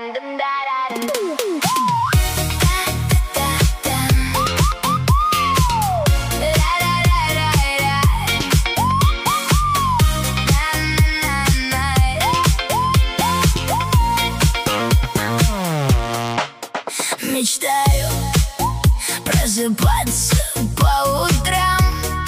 Мечтаю просыпаться по утрам,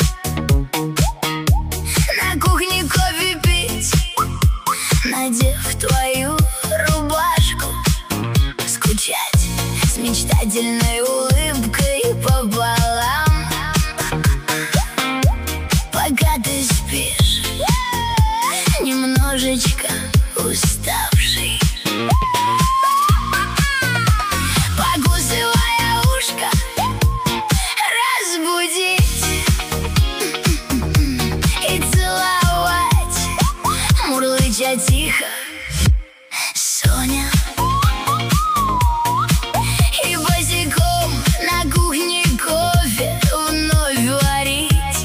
на кухне кофе пить, надев твою рубашку, скучать с мечтательной улыбкой пополам. Пока ты спишь, немножечко уставший, покусывая ушко, разбудить и целовать, мурлыча тихо: Соня. И босиком на кухне кофе вновь варить,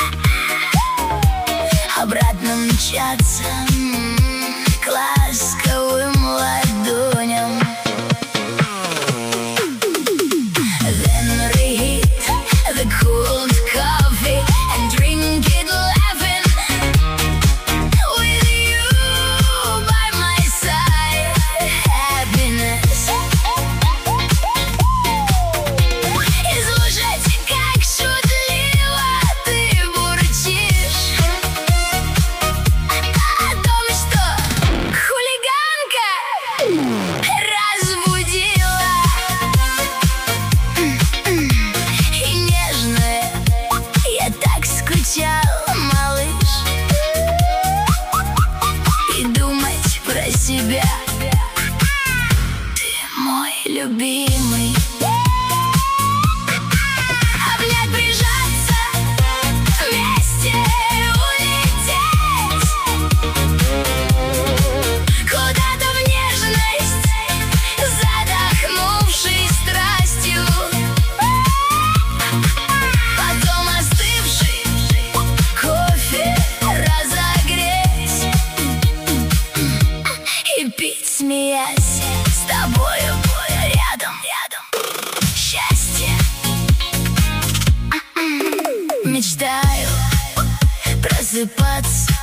обратно мчаться к ласковым ладоням. Then reheat the cold coffee and drink it laughing, with you by my side, happiness. И слушать, как шутливо ты бурчишь о том, что хулиганка разбудила. И нежная, я так скучал, малыш, и думать про себя: ты мой любимый. Обнять, прижаться, вместе улететь куда-то в нежность, задохнувшись страстью, потом остывший кофе разогреть и пить, смеясь с тобою рядом. Счастье. Мечтаю просыпаться